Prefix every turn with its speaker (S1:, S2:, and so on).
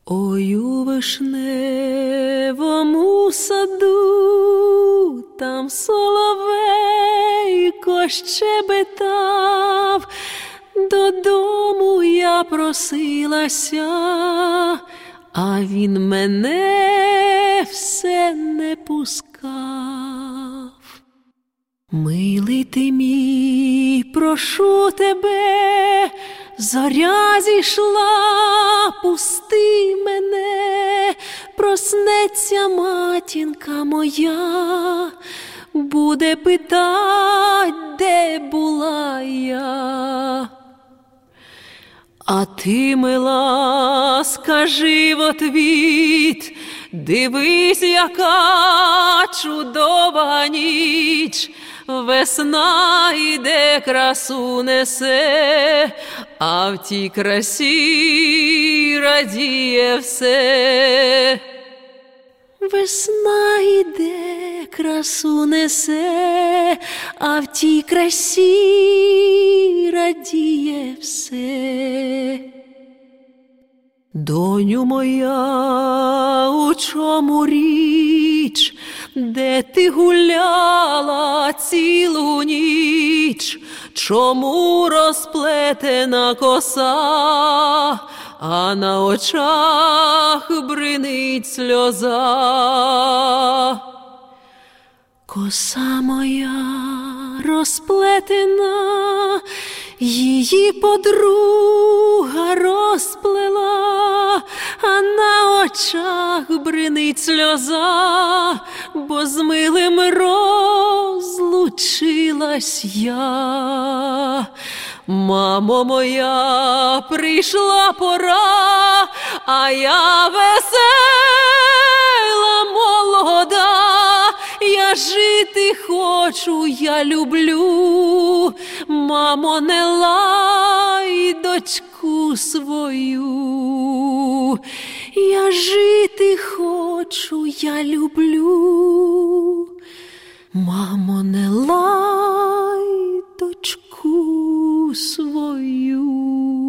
S1: Ой, у вишневому саду, там соловейко щебетав, додому я просилася, а він мене все не пускав. Милий ти мій, прошу тебе, зоря зійшла, пусти мене, проснеться матінка моя, буде питать, де була я. А ти, мила, скажи в отвіт, дивись, яка чудова ніч, весна іде, красу несе, а в тій красі радіє все. Весна іде, красу несе, а в тій красі радіє все. Доню моя, у чому річ, де ти гуляла цілу ніч? Чому розплетена коса, а на очах бринить сльоза? Коса моя розплетена, її подруга розплела, а на очах бринить сльоза, бо з милим розлучилась я. Мамо моя, прийшла пора, а я весела, молода, я жити хочу, я люблю. Мамо, не лай дочку свою, я жити хочу, я люблю. Мамо, не лай дочку свою.